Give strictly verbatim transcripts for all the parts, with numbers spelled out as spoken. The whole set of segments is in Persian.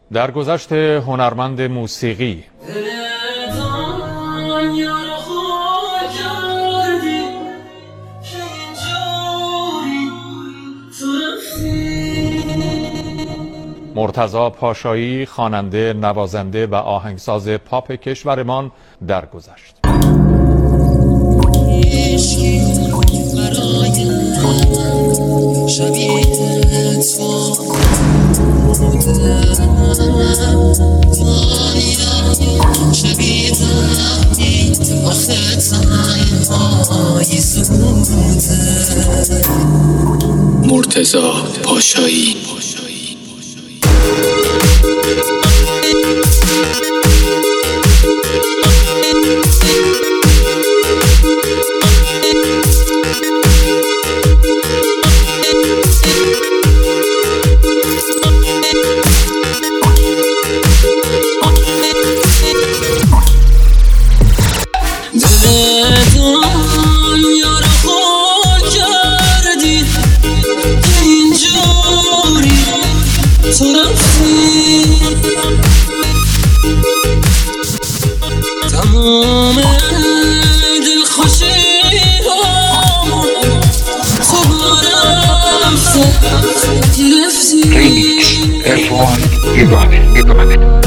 درگذشت هنرمند موسیقی. مرتضی پاشایی، خواننده، نوازنده و آهنگساز پاپ کشورمان درگذشت. مرتضی پاشایی. تمام دلخوشی تو برفته گرفتی اف وان ایران ایران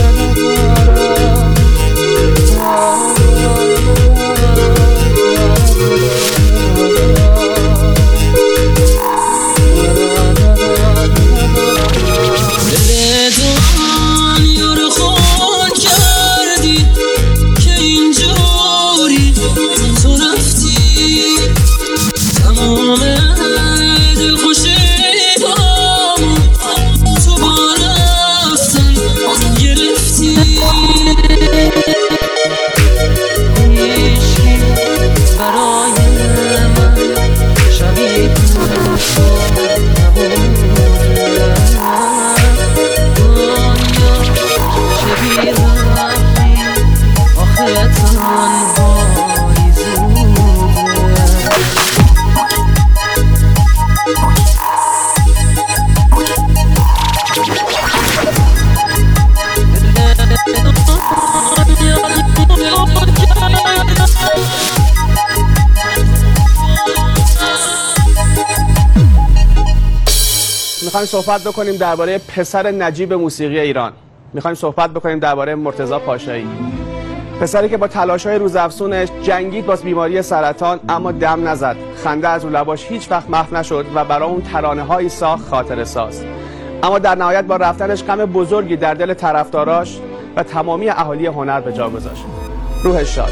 میخوایم صحبت بکنیم درباره پسر نجیب موسیقی ایران. میخوایم صحبت بکنیم درباره مرتضی پاشایی، پسری که با تلاش‌های روزافزونش جنگید با بیماری سرطان اما دم نزد، خنده از رو لباش هیچ وقت محو نشد و برای اون ترانه‌هایی ساخت خاطره ساز. اما در نهایت با رفتنش غم بزرگی در دل طرفداراش و تمامی اهالی هنر به جا گذاشت. روحش شاد.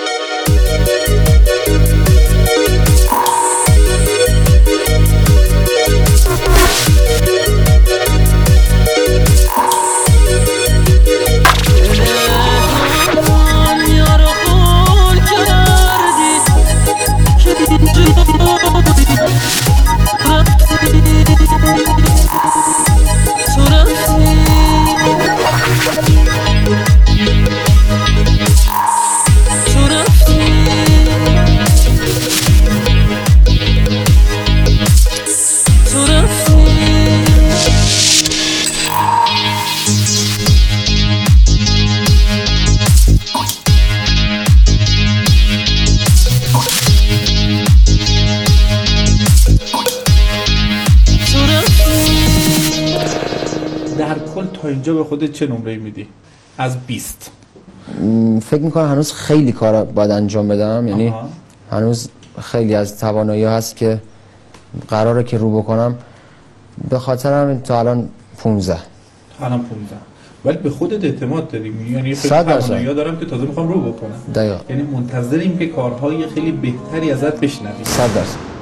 در کل تا اینجا به خودت چه نمره میدی از بیست؟ فکر میکنم هنوز خیلی کار باید انجام بدم، یعنی آها. هنوز خیلی از توانایی هست که قراره که رو بکنم. به خاطر همین تا الان پونزده تا الان پونزده ولی به خودت اعتماد داری، یعنی خیلی توانایی دارم که تازه میخوام رو بکنم. دقیقا. یعنی منتظریم که کارهای خیلی بهتری ازت بشنویم. صد درصد